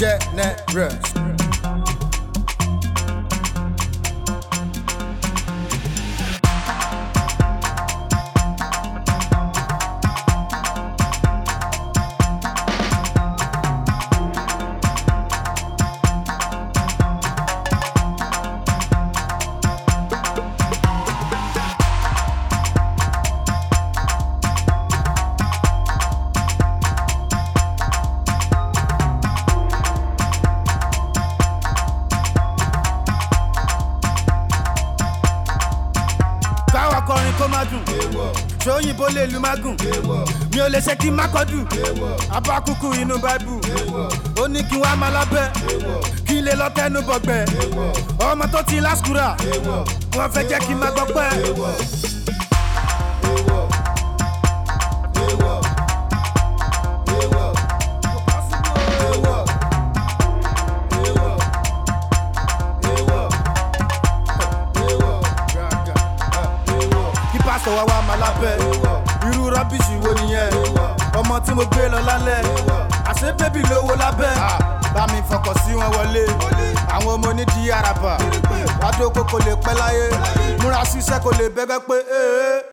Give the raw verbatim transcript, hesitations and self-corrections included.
Generous. Kọrin kó má dùn, ṣóyìnbó lè lu má gùn, mi ò lè ṣe kí n má kọ́dù, abákúkú inú báíbù, ó ní kí n wá máa lábẹ́, kí n lè lọ tẹnu bọ̀gbẹ́, ọmọ tó ti lásìkúrà, wọ́n fẹ́ jẹ́ kí n má gbọ́ pẹ́. Pásọ̀ wá wá máa lábẹ́, irú rọ́bìṣì wo nìyẹn, ọmọ tí mo gbé lọ lálẹ́, àṣé bébì lówó lábẹ́, bá mi fọkàn sí wọn wọlé, àwọn ọmọ onídìí àràbà, wádó kó kò lè pẹ́ láyé, múra síṣẹ́ kò lè bẹ́gbẹ́ pé ee.